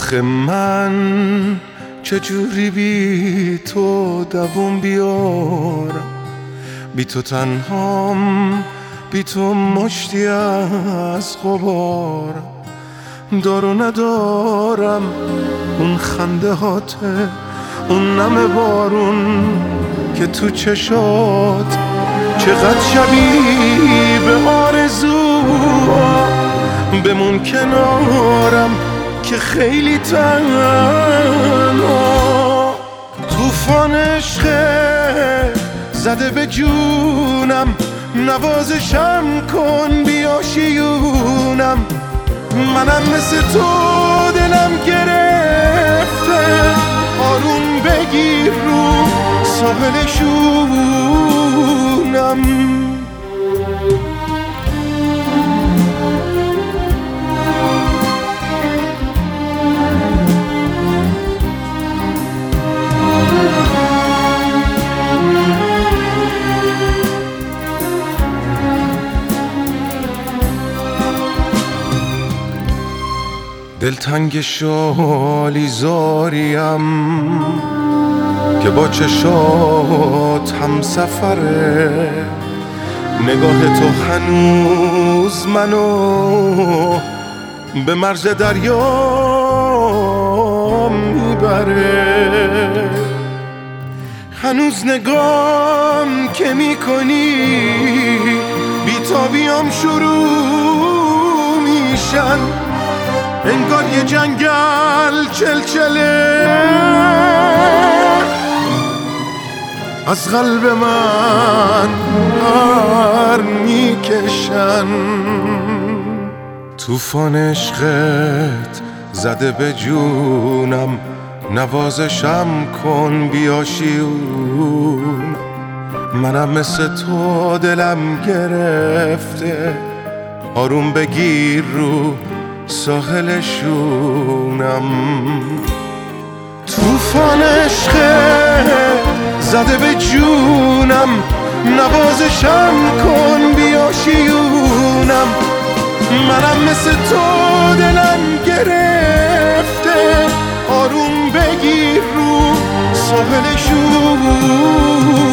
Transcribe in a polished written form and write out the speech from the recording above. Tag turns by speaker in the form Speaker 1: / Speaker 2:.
Speaker 1: آخه من چجوری بی تو دووم بیارم، بی تو تنهام، بی تو مشتی از غبارم. دارو ندارم اون خنده هاته، اون نم بارون که تو چشات، چقدر شبیه به آرزو. بمون کنارم که خیلی تنها. طوفان عشق زده به جونم، نوازشم کن بیا شیونم. منم مثل تو دلم گرفته، آروم بگیر رو ساحل شونم. دلتنگ شالی زاریم که با چشات هم سفره. نگاه تو هنوز منو به مرز دریا میبره. هنوز نگام که میکنی بیتابیام شروع میشن، انگار یه جنگل چلچله از قلب من پر میکشن. طوفان عشقت زده به جونم، نوازشم کن بیا شیون. منم مثل تو دلم گرفته، آروم بگیر رو ساحل شونم. طوفان عشق زده به جونم، نوازشم کن بیا شیونم. منم مثل تو دلم گرفته، آروم بگیر رو ساحل شونم.